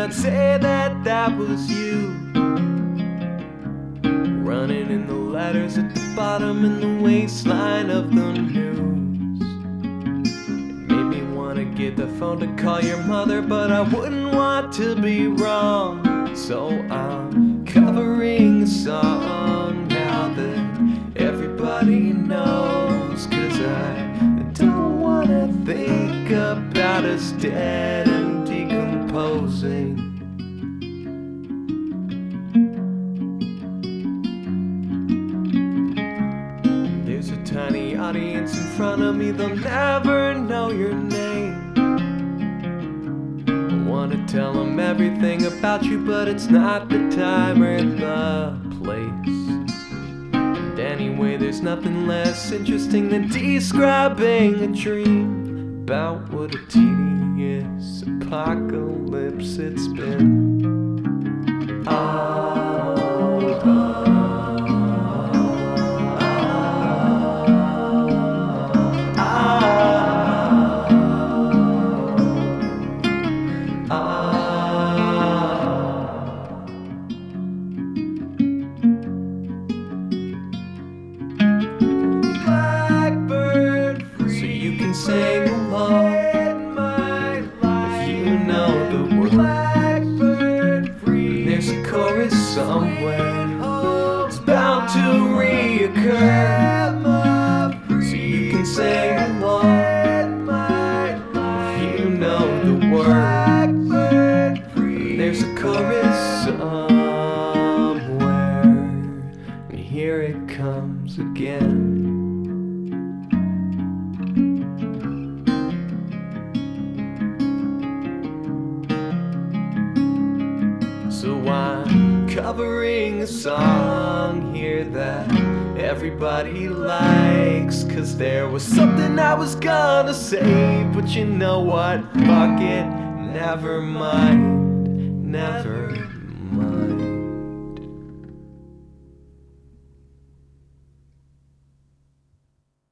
not say that that was you. Running in the letters at the bottom in the waistline of the news. It made me wanna get the phone to call your mother, but I wouldn't want to be wrong. So I'm covering a song now that everybody knows, 'cause I don't wanna think about us dead and decomposing. There's a tiny audience in front of me, they'll never know your name. I wanna tell them everything about you, but it's not the time or the place. And anyway, there's nothing less interesting than describing a dream about what a tedious apocalypse it's been. Sing along if you know the word. Blackbird free. There's a chorus somewhere. It's bound to reoccur. So you can sing along if you know the word. There's a chorus somewhere, and here it comes again. So I'm covering a song here that everybody likes, 'cause there was something I was gonna say, but you know what, fuck it, never mind, never mind.